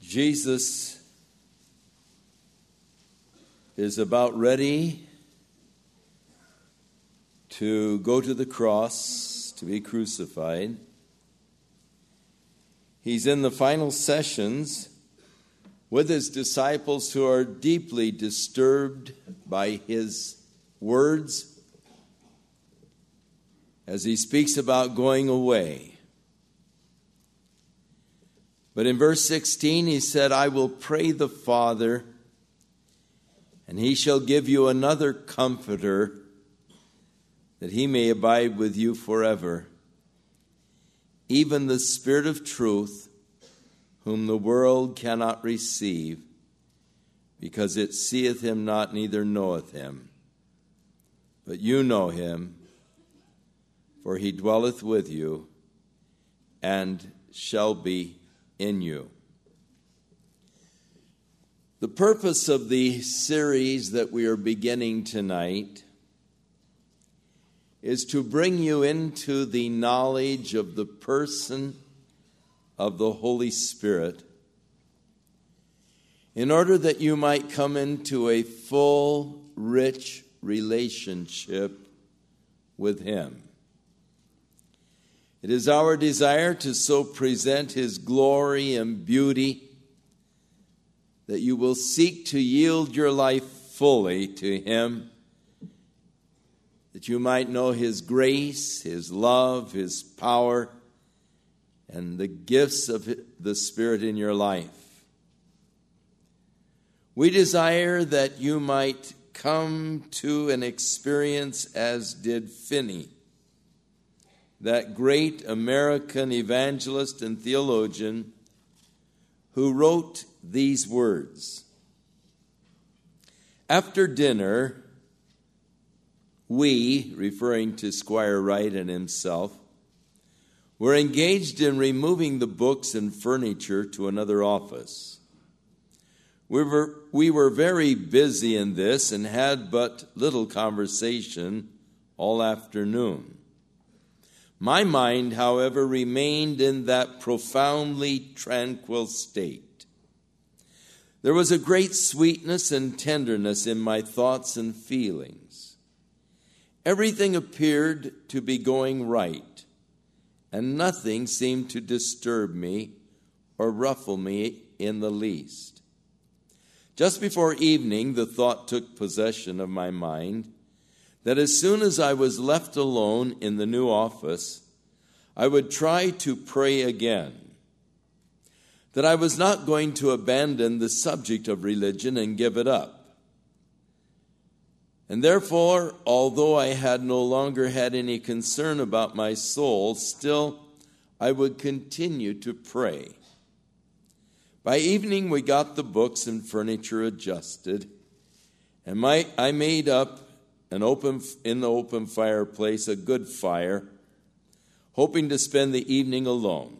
Jesus is about ready to go to the cross to be crucified. He's in the final sessions with his disciples who are deeply disturbed by his words as he speaks about going away. But in verse 16 he said, I will pray the Father, and he shall give you another comforter, that he may abide with you forever, even the Spirit of truth, whom the world cannot receive, because it seeth him not, neither knoweth him. But you know him, for he dwelleth with you, and shall be in you. The purpose of the series that we are beginning tonight is to bring you into the knowledge of the person of the Holy Spirit, in order that you might come into a full, rich relationship with him. It is our desire to so present his glory and beauty that you will seek to yield your life fully to him, that you might know his grace, his love, his power, and the gifts of the Spirit in your life. We desire that you might come to an experience as did Finney, that great American evangelist and theologian who wrote these words. After dinner, we, referring to Squire Wright and himself, were engaged in removing the books and furniture to another office. We were very busy in this and had but little conversation all afternoon. My mind, however, remained in that profoundly tranquil state. There was a great sweetness and tenderness in my thoughts and feelings. Everything appeared to be going right, and nothing seemed to disturb me or ruffle me in the least. Just before evening, the thought took possession of my mind that as soon as I was left alone in the new office, I would try to pray again, that I was not going to abandon the subject of religion and give it up. And therefore, although I had no longer had any concern about my soul, still I would continue to pray. By evening, we got the books and furniture adjusted, and I made up in the open fireplace a good fire, hoping to spend the evening alone.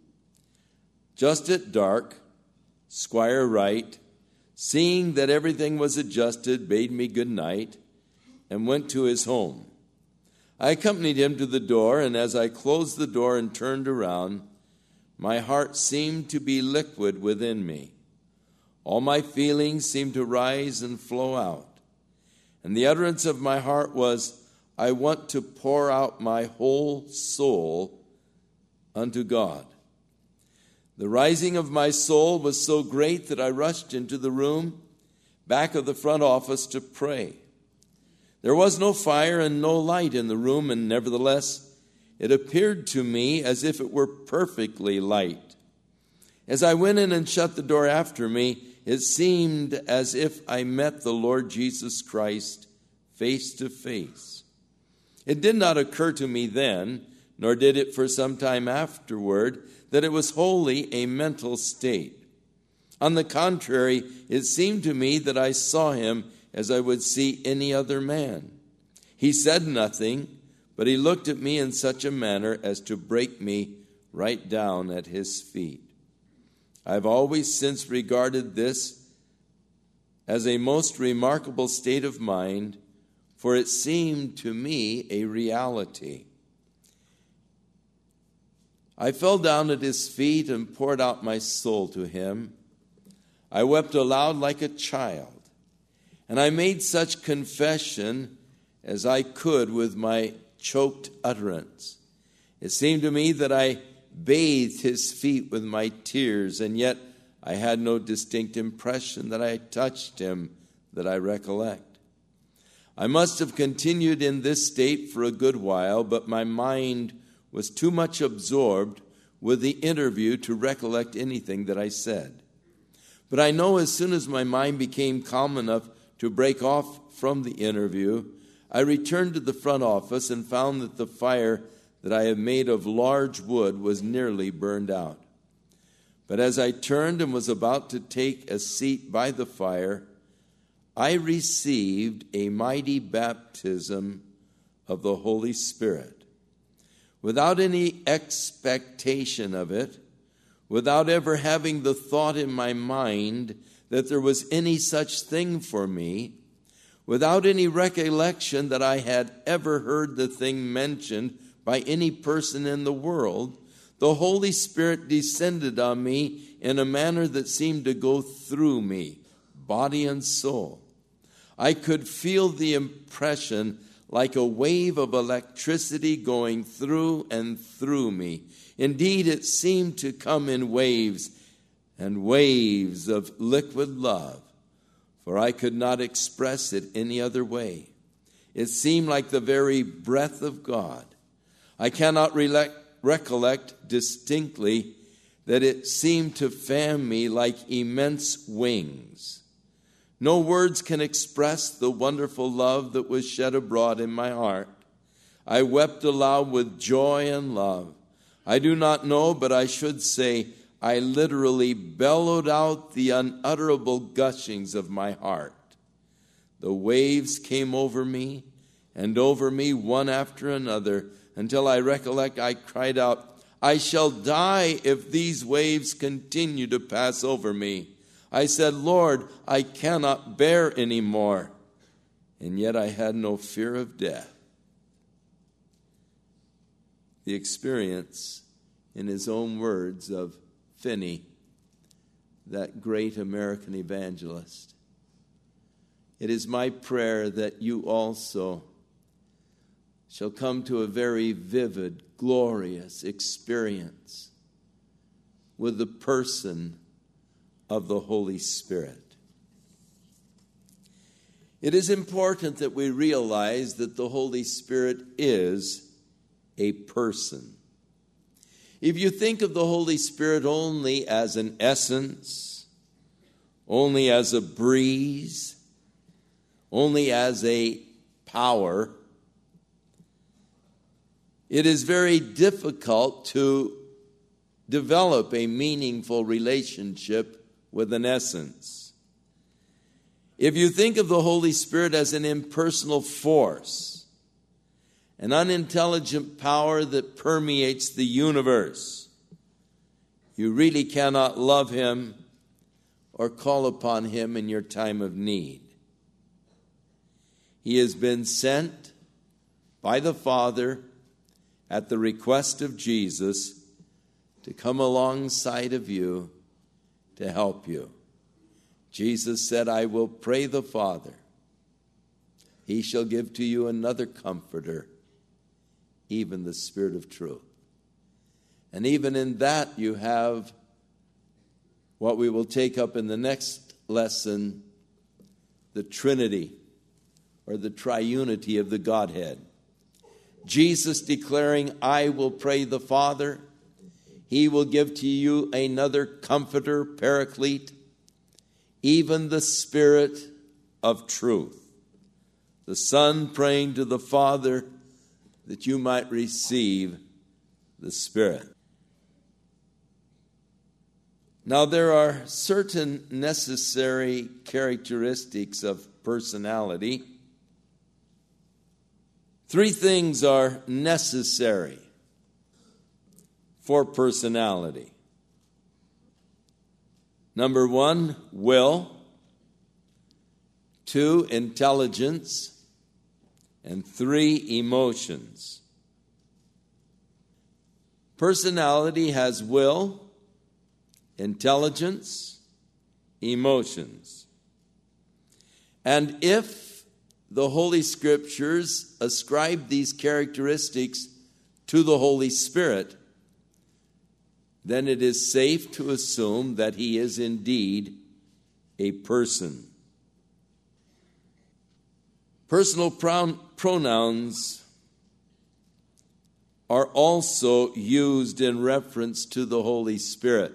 Just at dark, Squire Wright, seeing that everything was adjusted, bade me good night and went to his home. I accompanied him to the door, and as I closed the door and turned around, my heart seemed to be liquid within me. All my feelings seemed to rise and flow out. And the utterance of my heart was, I want to pour out my whole soul unto God. The rising of my soul was so great that I rushed into the room back of the front office to pray. There was no fire and no light in the room, and nevertheless, it appeared to me as if it were perfectly light. As I went in and shut the door after me, it seemed as if I met the Lord Jesus Christ face to face. It did not occur to me then, nor did it for some time afterward, that it was wholly a mental state. On the contrary, it seemed to me that I saw him as I would see any other man. He said nothing, but he looked at me in such a manner as to break me right down at his feet. I've always since regarded this as a most remarkable state of mind, for it seemed to me a reality. I fell down at his feet and poured out my soul to him, I wept aloud like a child, and I made such confession as I could with my choked utterance. It seemed to me that I bathed his feet with my tears, and yet I had no distinct impression that I touched him that I recollect. I must have continued in this state for a good while, but my mind was too much absorbed with the interview to recollect anything that I said. But I know as soon as my mind became calm enough to break off from the interview, I returned to the front office and found that the fire that I had made of large wood was nearly burned out. But as I turned and was about to take a seat by the fire, I received a mighty baptism of the Holy Spirit. Without any expectation of it, without ever having the thought in my mind that there was any such thing for me, without any recollection that I had ever heard the thing mentioned by any person in the world, the Holy Spirit descended on me in a manner that seemed to go through me, body and soul. I could feel the impression like a wave of electricity going through and through me. Indeed, it seemed to come in waves and waves of liquid love, for I could not express it any other way. It seemed like the very breath of God. I cannot recollect distinctly that it seemed to fan me like immense wings. No words can express the wonderful love that was shed abroad in my heart. I wept aloud with joy and love. I do not know, but I should say I literally bellowed out the unutterable gushings of my heart. The waves came over me and over me one after another, until I recollect I cried out, I shall die if these waves continue to pass over me. I said, Lord, I cannot bear any more. And yet I had no fear of death. The experience, in his own words, of Finney, that great American evangelist. It is my prayer that you also shall come to a very vivid, glorious experience with the person of the Holy Spirit. It is important that we realize that the Holy Spirit is a person. If you think of the Holy Spirit only as an essence, only as a breeze, only as a power, it is very difficult to develop a meaningful relationship with an essence. If you think of the Holy Spirit as an impersonal force, an unintelligent power that permeates the universe, you really cannot love him or call upon him in your time of need. He has been sent by the Father at the request of Jesus to come alongside of you to help you. Jesus said, I will pray the Father. He shall give to you another comforter, even the Spirit of truth. And even in that you have what we will take up in the next lesson, the Trinity, or the triunity of the Godhead. Jesus declaring, I will pray the Father. He will give to you another comforter, paraclete, even the Spirit of truth. The Son praying to the Father that you might receive the Spirit. Now, there are certain necessary characteristics of personality. 3 things are necessary for personality. Number 1, will. 2, intelligence. And 3, emotions. Personality has will, intelligence, emotions. And if the Holy Scriptures ascribe these characteristics to the Holy Spirit, then it is safe to assume that he is indeed a person. Personal pronouns are also used in reference to the Holy Spirit.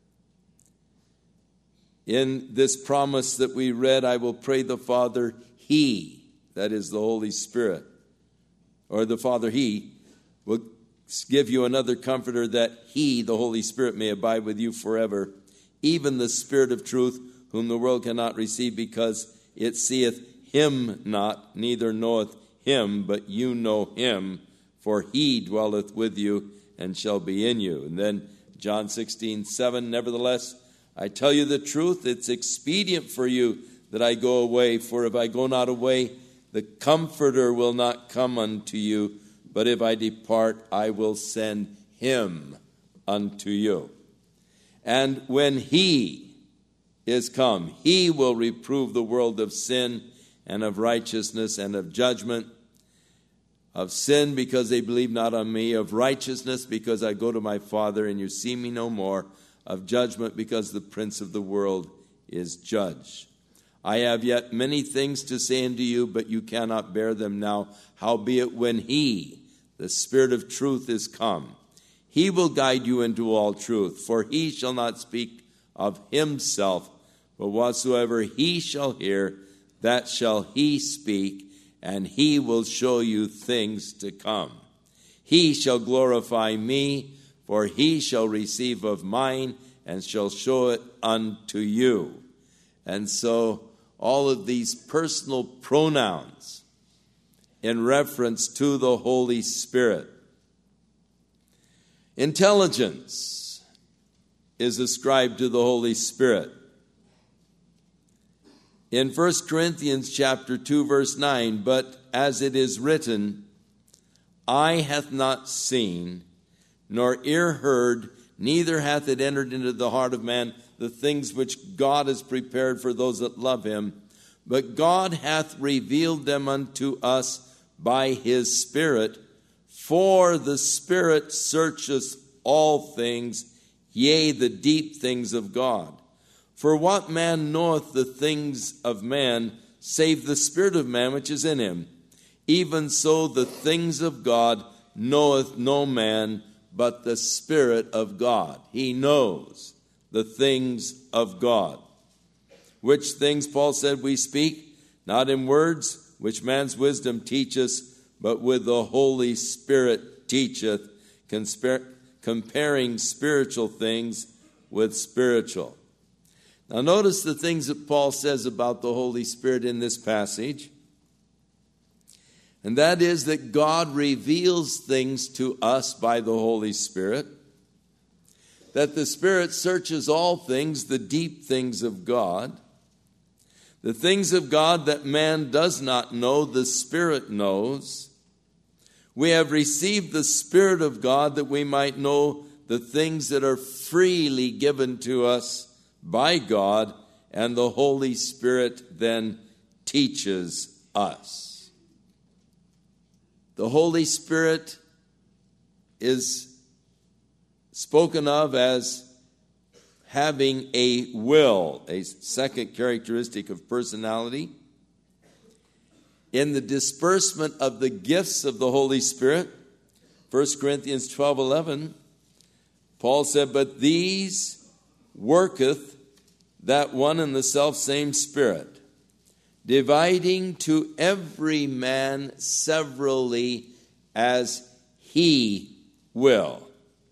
In this promise that we read, I will pray the Father, he, that is the Holy Spirit, or the Father, he, will give you another comforter, that he, the Holy Spirit, may abide with you forever, even the Spirit of truth, whom the world cannot receive, because it seeth him not, neither knoweth him, but you know him, for he dwelleth with you and shall be in you. And then John 16:7, nevertheless, I tell you the truth, it's expedient for you that I go away, for if I go not away, the Comforter will not come unto you, but if I depart, I will send him unto you. And when he is come, he will reprove the world of sin and of righteousness and of judgment. Of sin, because they believe not on me. Of righteousness, because I go to my Father, and you see me no more. Of judgment, because the prince of the world is judged. I have yet many things to say unto you, but you cannot bear them now. Howbeit when he, the Spirit of truth, is come, he will guide you into all truth. For he shall not speak of himself, but whatsoever he shall hear, that shall he speak, and he will show you things to come. He shall glorify me, for he shall receive of mine, and shall show it unto you. And so all of these personal pronouns in reference to the Holy Spirit. Intelligence is ascribed to the Holy Spirit. In 1 Corinthians chapter 2, verse 9, but as it is written, eye hath not seen, nor ear heard, neither hath it entered into the heart of man the things which God has prepared for those that love him. But God hath revealed them unto us by his Spirit. For the Spirit searcheth all things, yea, the deep things of God. For what man knoweth the things of man, save the Spirit of man which is in him? Even so the things of God knoweth no man, but the Spirit of God. He knows the things of God. Which things, Paul said, we speak, not in words which man's wisdom teacheth, but with the Holy Spirit teacheth, comparing spiritual things with spiritual. Now notice the things that Paul says about the Holy Spirit in this passage. And that is that God reveals things to us by the Holy Spirit. That the Spirit searches all things, the deep things of God. The things of God that man does not know, the Spirit knows. We have received the Spirit of God that we might know the things that are freely given to us by God, and the Holy Spirit then teaches us. The Holy Spirit is spoken of as having a will, a second characteristic of personality. In the disbursement of the gifts of the Holy Spirit, 1 Corinthians 12:11, Paul said, but these worketh that one and the selfsame Spirit, dividing to every man severally as he will.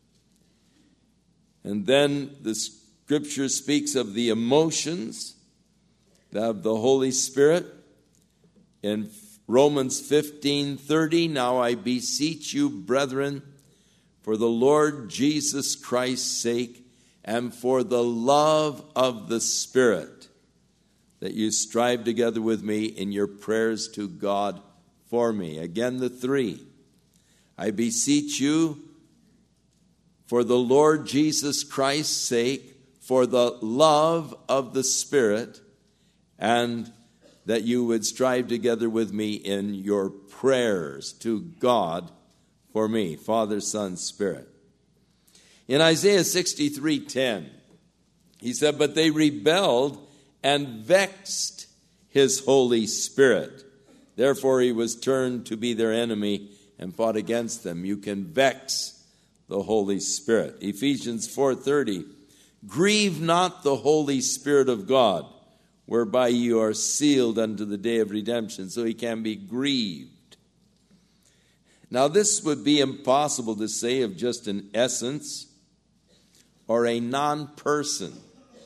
And then the Scripture speaks of the emotions of the Holy Spirit. In Romans 15:30, now I beseech you, brethren, for the Lord Jesus Christ's sake, and for the love of the Spirit, that you strive together with me in your prayers to God for me. Again, the three. I beseech you, for the Lord Jesus Christ's sake, for the love of the Spirit, and that you would strive together with me in your prayers to God for me, Father, Son, Spirit. In Isaiah 63:10, he said, but they rebelled and vexed his Holy Spirit. Therefore he was turned to be their enemy and fought against them. You can vex the Holy Spirit. Ephesians 4:30, grieve not the Holy Spirit of God, whereby you are sealed unto the day of redemption. So he can be grieved. Now this would be impossible to say of just an essence or a non-person.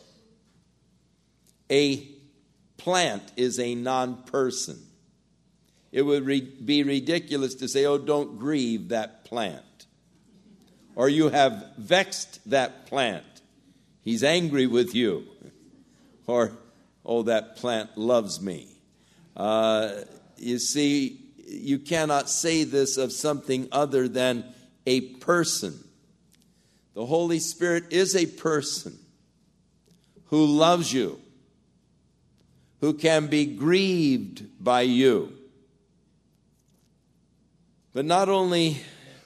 A plant is a non-person. It would be ridiculous to say, oh, don't grieve that plant. Or you have vexed that plant. He's angry with you. Or, oh, that plant loves me. You see, you cannot say this of something other than a person. The Holy Spirit is a person who loves you, who can be grieved by you. But not only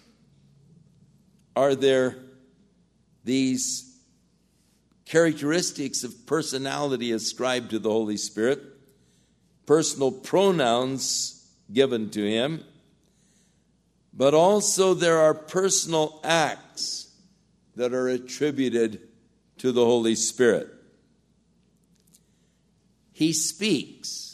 are there these characteristics of personality ascribed to the Holy Spirit, personal pronouns given to him, but also there are personal acts that are attributed to the Holy Spirit. He speaks.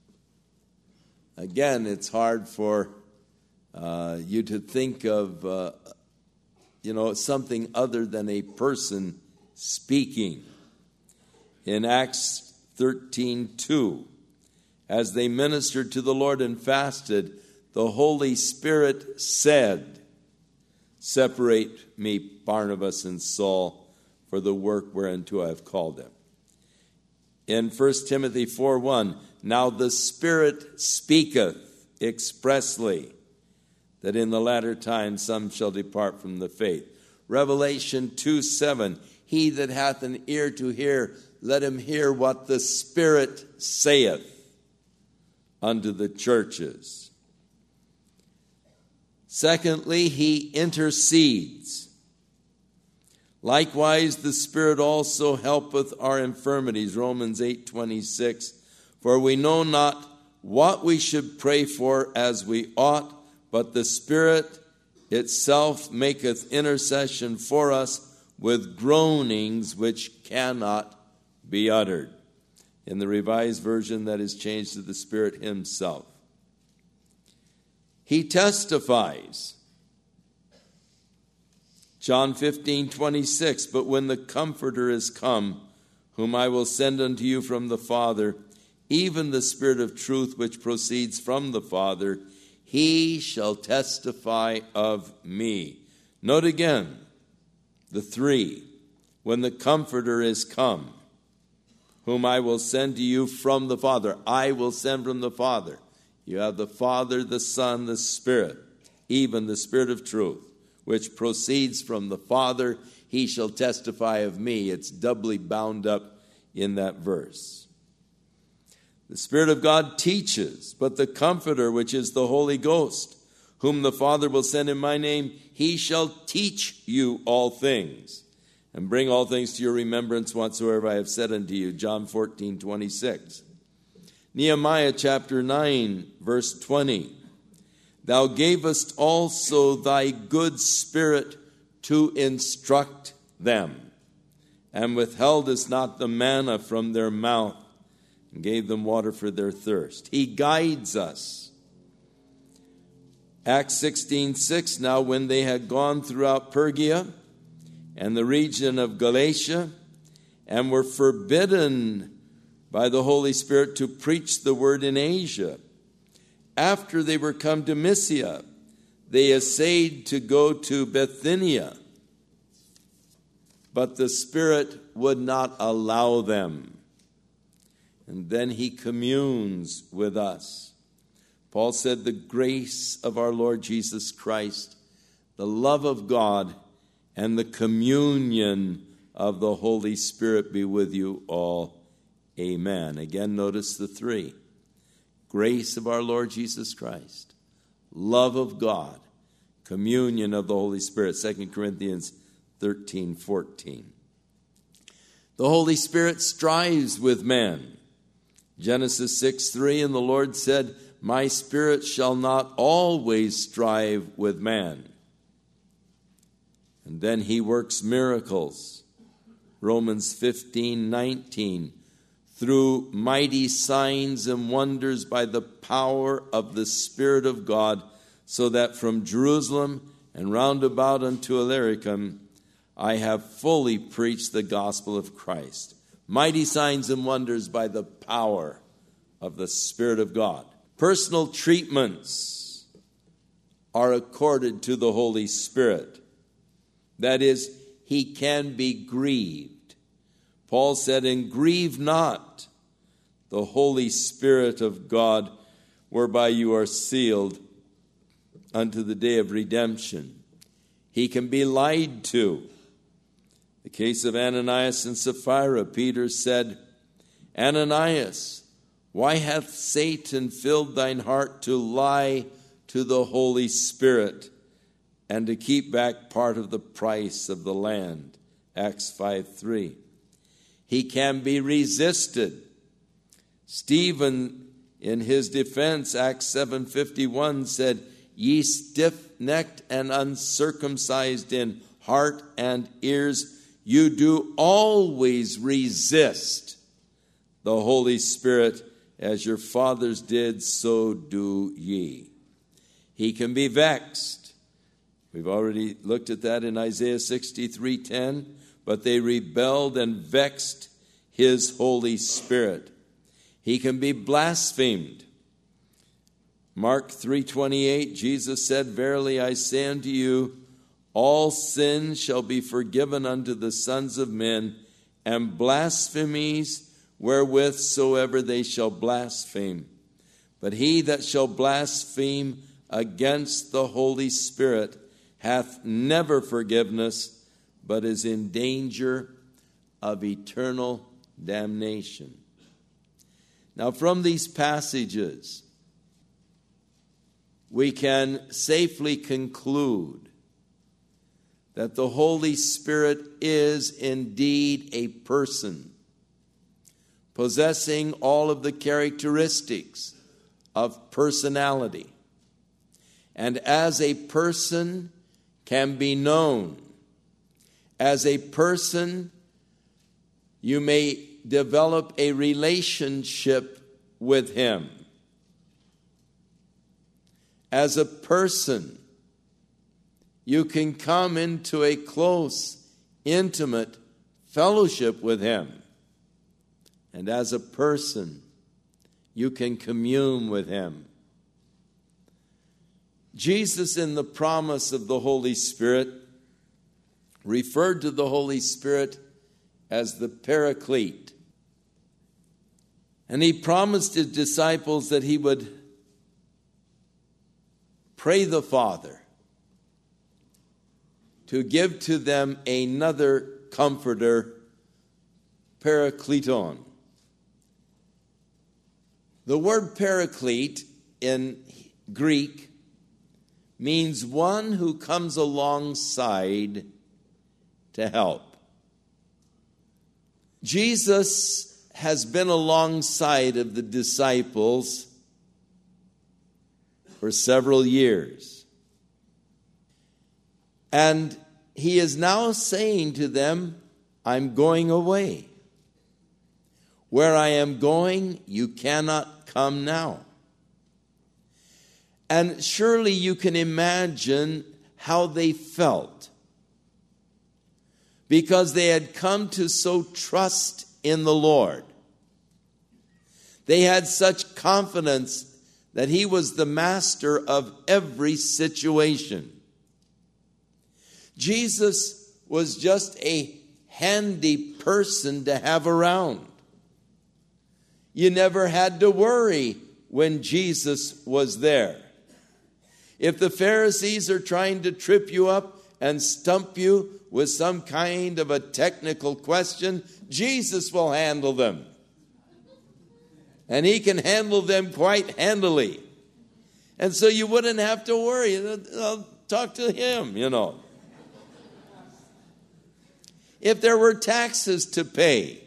Again, it's hard for you to think of, something other than a person speaking. In Acts 13:2, as they ministered to the Lord and fasted, the Holy Spirit said, separate me, Barnabas and Saul, for the work whereunto I have called them. In 1 Timothy 4:1, now the Spirit speaketh expressly, that in the latter time some shall depart from the faith. Revelation 2:7, he that hath an ear to hear, let him hear what the Spirit saith unto the churches. Secondly, he intercedes. Likewise, the Spirit also helpeth our infirmities. Romans 8:26, for we know not what we should pray for as we ought, but the Spirit itself maketh intercession for us with groanings which cannot be uttered. In the Revised Version, that is changed to the Spirit himself. He testifies. John 15:26, but when the Comforter is come, whom I will send unto you from the Father, even the Spirit of truth which proceeds from the Father, he shall testify of me. Note again the three. When the Comforter is come, whom I will send to you from the Father. I will send from the Father. You have the Father, the Son, the Spirit, even the Spirit of truth, which proceeds from the Father. He shall testify of me. It's doubly bound up in that verse. The Spirit of God teaches, but the Comforter, which is the Holy Ghost, whom the Father will send in my name, he shall teach you all things, and bring all things to your remembrance whatsoever I have said unto you. John 14:26. Nehemiah chapter 9, verse 20. Thou gavest also thy good Spirit to instruct them, and withheldest not the manna from their mouth, and gave them water for their thirst. He guides us. Acts 16:6, now when they had gone throughout Phrygia and the region of Galatia, and were forbidden by the Holy Spirit to preach the word in Asia, after they were come to Mysia, they essayed to go to Bithynia, but the Spirit would not allow them. And then he communes with us. Paul said, the grace of our Lord Jesus Christ, the love of God, and the communion of the Holy Spirit be with you all. Amen. Again, notice the three. Grace of our Lord Jesus Christ, love of God, communion of the Holy Spirit. 2 Corinthians 13:14. The Holy Spirit strives with men. Genesis 6:3, and the Lord said, my spirit shall not always strive with man. And then he works miracles. Romans 15:19, through mighty signs and wonders by the power of the Spirit of God, so that from Jerusalem and round about unto Illyricum I have fully preached the gospel of Christ. Mighty signs and wonders by the power of the Spirit of God. Personal treatments are accorded to the Holy Spirit. That is, he can be grieved. Paul said, and grieve not the Holy Spirit of God, whereby you are sealed unto the day of redemption. He can be lied to. The case of Ananias and Sapphira, Peter said, Ananias, why hath Satan filled thine heart to lie to the Holy Spirit and to keep back part of the price of the land? Acts 5:3. He can be resisted. Stephen, in his defense, Acts 7:51, said, ye stiff-necked and uncircumcised in heart and ears, you do always resist the Holy Spirit, as your fathers did, so do ye. He can be vexed. We've already looked at that in Isaiah 63:10. But they rebelled and vexed his Holy Spirit. He can be blasphemed. Mark 3:28, Jesus said, verily I say unto you, all sins shall be forgiven unto the sons of men, and blasphemies wherewith soever they shall blaspheme. But he that shall blaspheme against the Holy Spirit hath never forgiveness, but is in danger of eternal damnation. Now, from these passages, we can safely conclude that the Holy Spirit is indeed a person, possessing all of the characteristics of personality, and as a person can be known. As a person, you may develop a relationship with him. As a person, you can come into a close, intimate fellowship with him. And as a person, you can commune with him. Jesus, in the promise of the Holy Spirit, referred to the Holy Spirit as the Paraclete. And he promised his disciples that he would pray the Father to give to them another comforter, Parakleton. The word paraclete in Greek means one who comes alongside to help. Jesus has been alongside of the disciples for several years. And he is now saying to them, I'm going away. Where I am going, you cannot come now. And surely you can imagine how they felt, because they had come to so trust in the Lord. They had such confidence that he was the master of every situation. Jesus was just a handy person to have around. You never had to worry when Jesus was there. If the Pharisees are trying to trip you up and stump you with some kind of a technical question, Jesus will handle them. And he can handle them quite handily. And so you wouldn't have to worry. I'll talk to him, If there were taxes to pay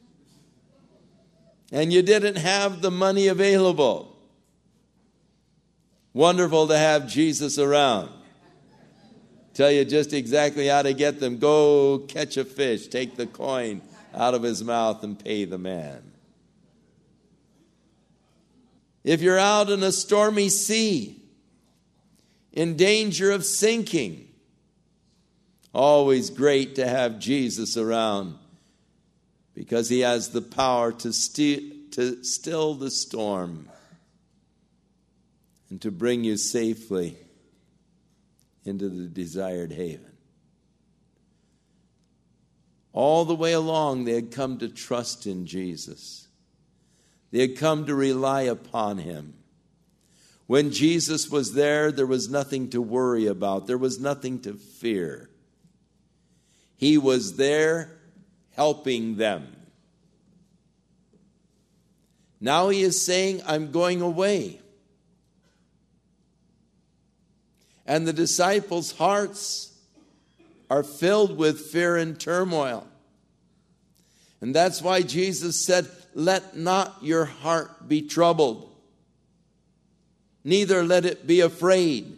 and you didn't have the money available, wonderful to have Jesus around. Tell you just exactly how to get them. Go catch a fish, take the coin out of his mouth and pay the man. If you're out in a stormy sea, in danger of sinking, always great to have Jesus around because he has the power to still the storm and to bring you safely into the desired haven. All the way along, they had come to trust in Jesus. They had come to rely upon him. When Jesus was there was nothing to worry about. There was nothing to fear. He was there helping them. Now he is saying, I'm going away. And the disciples' hearts are filled with fear and turmoil. And that's why Jesus said, let not your heart be troubled, neither let it be afraid.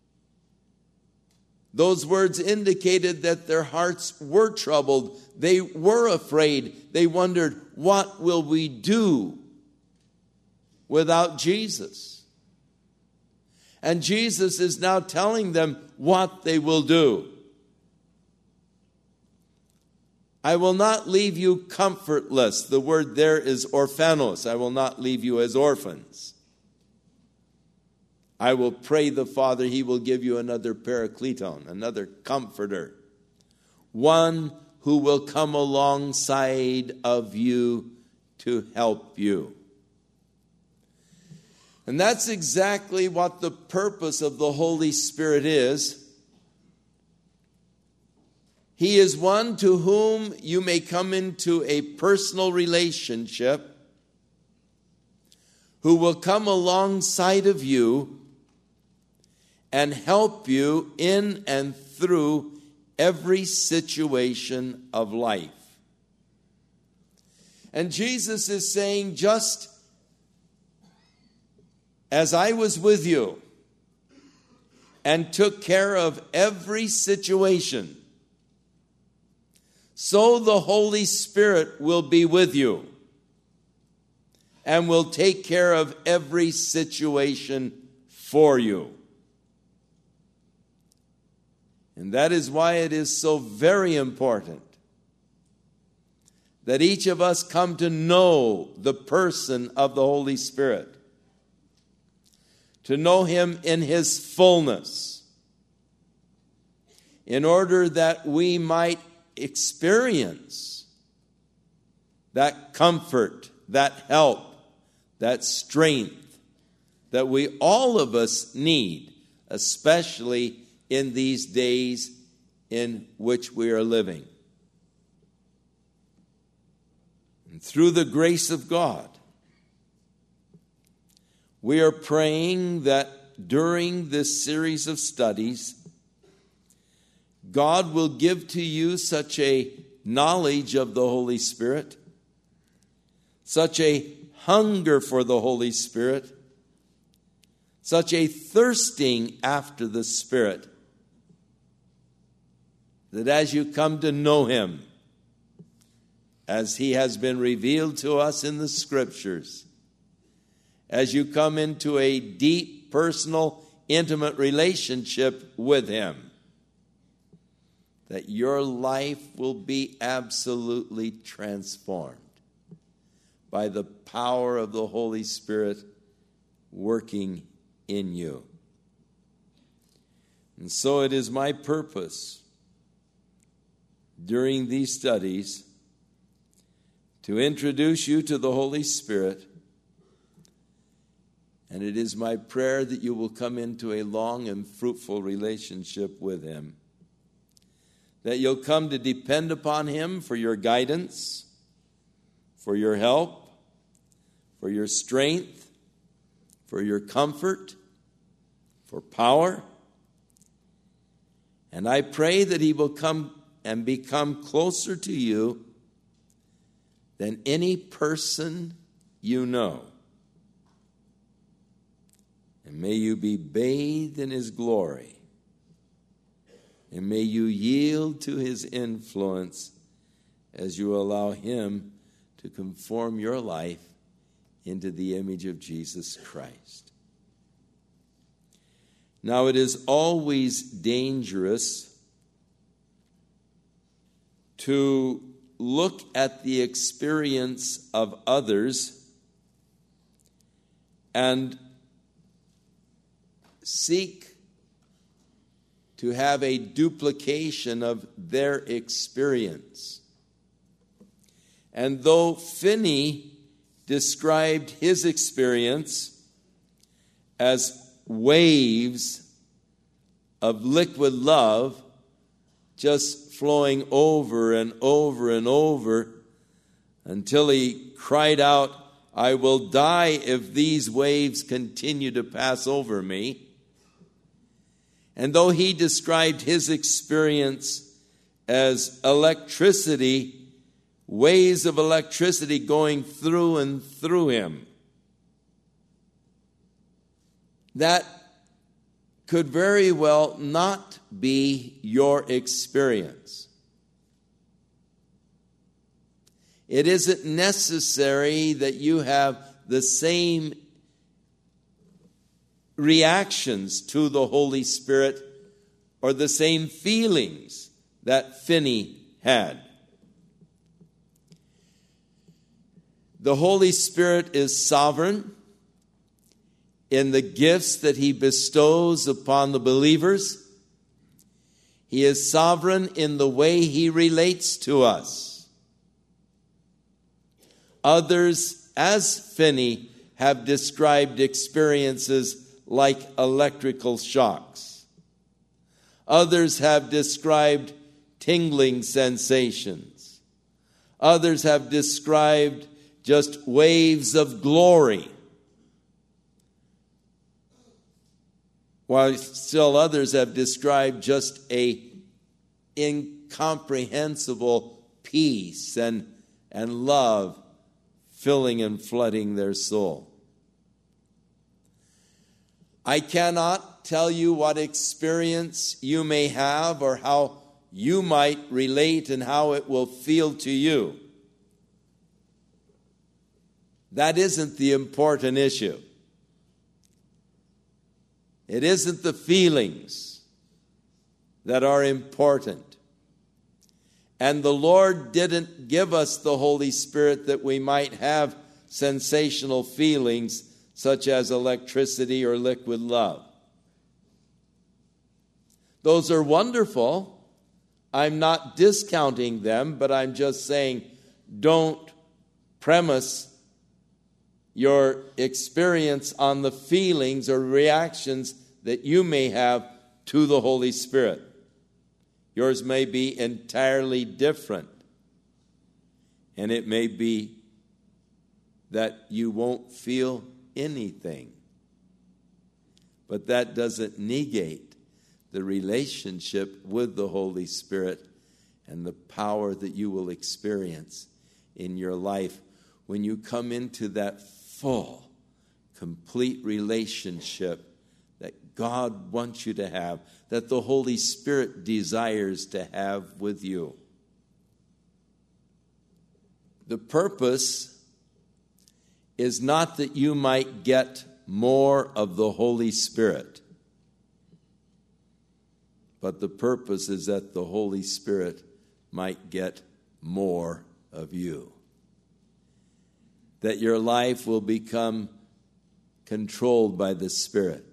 Those words indicated that their hearts were troubled. They were afraid. They wondered, what will we do without Jesus? And Jesus is now telling them what they will do. I will not leave you comfortless. The word there is orphanos. I will not leave you as orphans. I will pray the Father, he will give you another parakleton, another comforter, one who will come alongside of you to help you. And that's exactly what the purpose of the Holy Spirit is. He is one to whom you may come into a personal relationship, who will come alongside of you and help you in and through every situation of life. And Jesus is saying, just as I was with you and took care of every situation, so the Holy Spirit will be with you and will take care of every situation for you. And that is why it is so very important that each of us come to know the person of the Holy Spirit, to know him in his fullness, in order that we might experience that comfort, that help, that strength that we all of us need, especially in these days in which we are living. And through the grace of God, we are praying that during this series of studies, God will give to you such a knowledge of the Holy Spirit, such a hunger for the Holy Spirit, such a thirsting after the Spirit, that as you come to know him, as he has been revealed to us in the Scriptures, as you come into a deep, personal, intimate relationship with him, that your life will be absolutely transformed by the power of the Holy Spirit working in you. And so it is my purpose during these studies to introduce you to the Holy Spirit, and it is my prayer that you will come into a long and fruitful relationship with him that you'll come to depend upon Him for your guidance, for your help, for your strength, for your comfort, for power. And I pray that He will come and become closer to you than any person you know. And may you be bathed in His glory. And may you yield to His influence as you allow Him to conform your life into the image of Jesus Christ. Now, it is always dangerous to look at the experience of others and seek to have a duplication of their experience. And though Finney described his experience as waves of liquid love just flowing over and over and over until he cried out, "I will die if these waves continue to pass over me." And though he described his experience as electricity, waves of electricity going through and through him, that could very well not be your experience. It isn't necessary that you have the same reactions to the Holy Spirit or the same feelings that Finney had. The Holy Spirit is sovereign in the gifts that He bestows upon the believers. He is sovereign in the way He relates to us. Others, as Finney, have described experiences like electrical shocks. Others have described tingling sensations. Others have described just waves of glory, while still others have described just a incomprehensible peace and love filling and flooding their soul. I cannot tell you what experience you may have or how you might relate and how it will feel to you. That isn't the important issue. It isn't the feelings that are important. And the Lord didn't give us the Holy Spirit that we might have sensational feelings such as electricity or liquid love. Those are wonderful. I'm not discounting them, but I'm just saying don't premise your experience on the feelings or reactions that you may have to the Holy Spirit. Yours may be entirely different. And it may be that you won't feel anything. But that doesn't negate the relationship with the Holy Spirit and the power that you will experience in your life when you come into that full, complete relationship that God wants you to have, that the Holy Spirit desires to have with you. The purpose is not that you might get more of the Holy Spirit, but the purpose is that the Holy Spirit might get more of you. That your life will become controlled by the Spirit.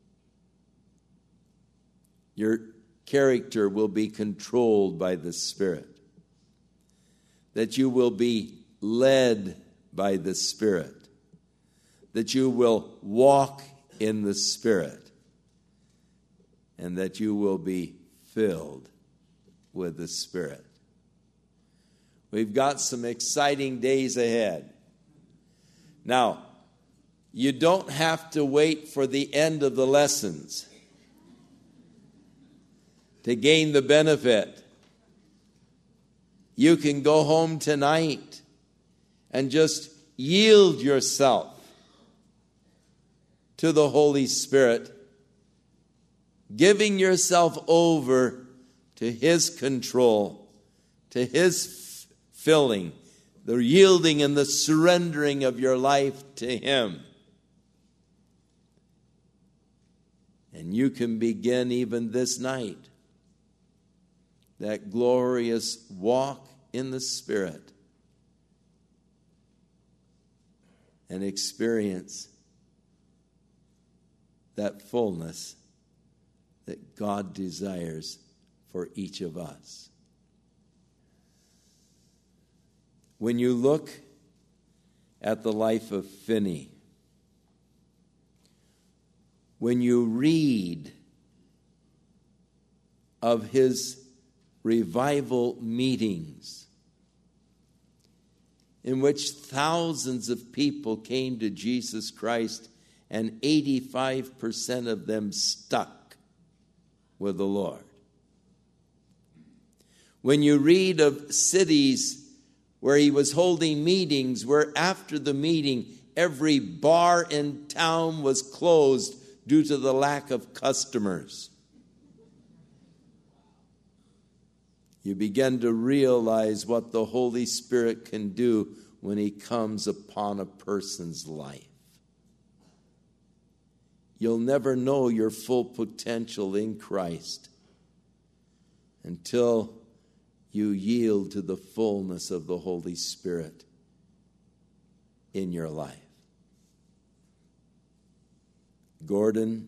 Your character will be controlled by the Spirit. That you will be led by the Spirit. That you will walk in the Spirit. And that you will be filled with the Spirit. We've got some exciting days ahead. Now, you don't have to wait for the end of the lessons to gain the benefit. You can go home tonight and just yield yourself to the Holy Spirit, giving yourself over to His control, to His filling, the yielding and the surrendering of your life to Him. And you can begin even this night that glorious walk in the Spirit and experience that fullness that God desires for each of us. When you look at the life of Finney, when you read of his revival meetings, in which thousands of people came to Jesus Christ and 85% of them stuck with the Lord. When you read of cities where he was holding meetings, where after the meeting, every bar in town was closed due to the lack of customers, you begin to realize what the Holy Spirit can do when He comes upon a person's life. You'll never know your full potential in Christ until you yield to the fullness of the Holy Spirit in your life. Gordon,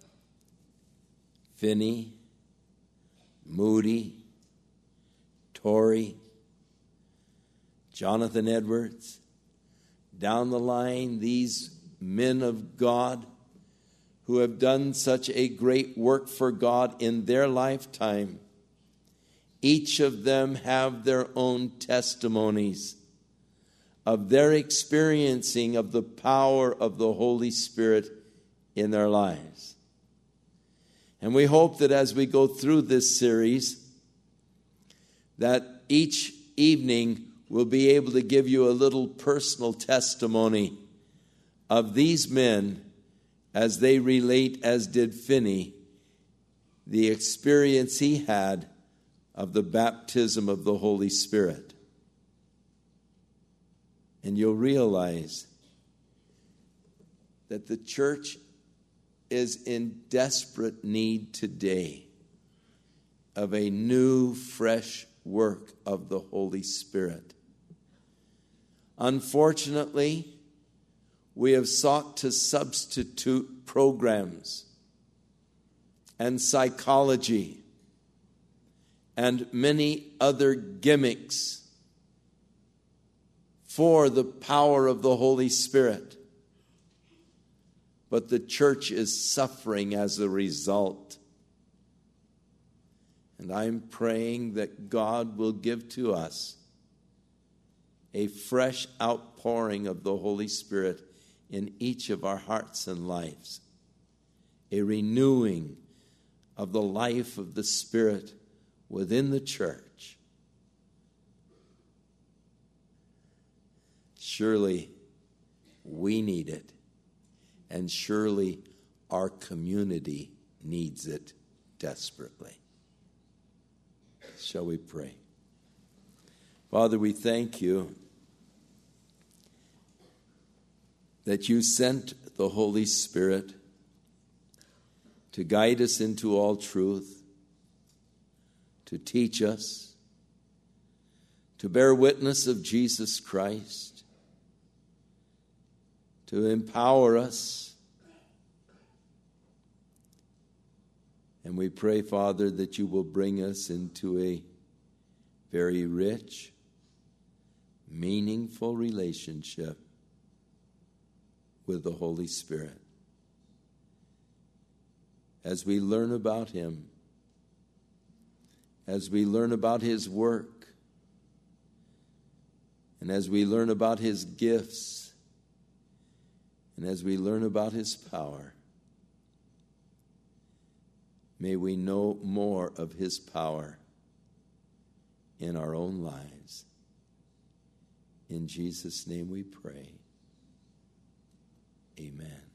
Finney, Moody, Torrey, Jonathan Edwards, down the line, these men of God who have done such a great work for God in their lifetime, each of them have their own testimonies of their experiencing of the power of the Holy Spirit in their lives. And we hope that as we go through this series, that each evening we'll be able to give you a little personal testimony of these men as they relate, as did Finney, the experience he had of the baptism of the Holy Spirit. And you'll realize that the church is in desperate need today of a new, fresh work of the Holy Spirit. Unfortunately, we have sought to substitute programs and psychology and many other gimmicks for the power of the Holy Spirit. But the church is suffering as a result. And I'm praying that God will give to us a fresh outpouring of the Holy Spirit in each of our hearts and lives, a renewing of the life of the Spirit within the church. Surely we need it, and surely our community needs it desperately. Shall we pray? Father, we thank you that you sent the Holy Spirit to guide us into all truth, to teach us, to bear witness of Jesus Christ, to empower us. And we pray, Father, that you will bring us into a very rich, meaningful relationship with the Holy Spirit. As we learn about him, as we learn about his work and as we learn about his gifts and as we learn about his power. May we know more of his power in our own lives. In Jesus' name we pray. Amen.